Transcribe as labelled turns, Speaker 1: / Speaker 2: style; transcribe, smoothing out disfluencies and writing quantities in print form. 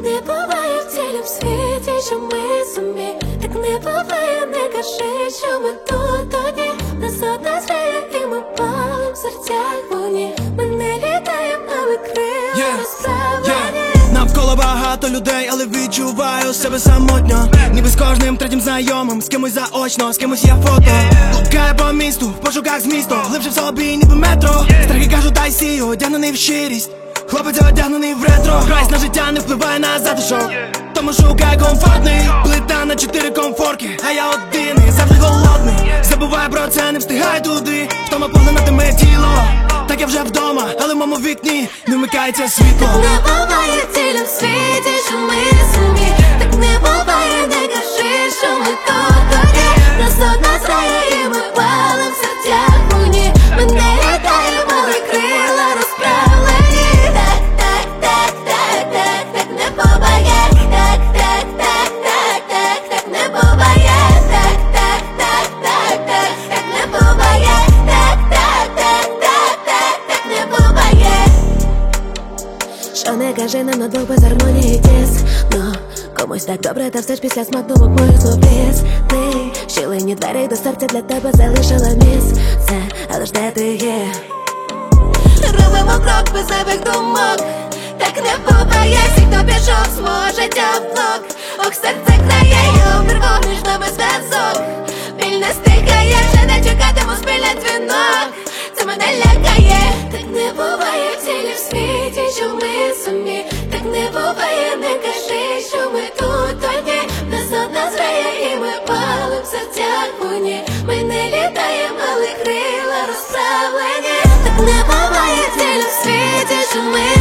Speaker 1: не буває в цілім світі, що ми самі. Так не буває, не кажи, що ми тут одні. Нас одна зграя і ми палим в серцях вогні. Ми не літаємо, але крила розправлені.
Speaker 2: Навколо багато людей, але відчуваю себе самотньо. Ніби з кожним третім знайомим, з кимось заочно, з кимось є фото. Блукаю по місту, в пошуках змісту, глибше в собі, ніби метро. Страхи кажуть, дай сію, одягнений в щирість. Хлопець одягнений в ретро. Грайсь на життя не впливає на затишок, тому шукай комфортний. Плита на 4 комфорки, а я один і завжди голодний. Забуваю про це, не встигай туди. Втома поглинатиме тіло. Так я вже вдома, але в моєму вікні не вмикається світло.
Speaker 1: Так не буває в цілім світі, що ми самі. Так не буває, не кажи, що ми тут одні. Нас одна зграя і ми палим в серцях вогні. Ми не літаємо, але крила розправлені. Так, так, так, так, так, так не буває. Так, так, так, так, так, так не буває. Так, так, так, так, так, так не буває. Так, так, так, так, так, так не буває. Що не кажи нам на двох без гармонії тісно. Комусь так добре, та все ж після смакнув мою злопіс. Ти щілені двері до серця для тебе залишила місце. Але ж де ти є? Робимо крок без зайвих думок. Так не буває, всі, хто пішов з мого життя в блок. Ох, серце крає і обірвав між нами зв'язок. Біль не стихає, вже не чекатиму спільний дзвінок. Це мене лякає. Так не буває в цілі в світі, що ми самі. Так не буває, не кажи, що ми тут одні. Нас одна зграя і ми палим в серцях вогні. Ми не літаємо, але крила розправлені. Так не буває в цілі в світі, що ми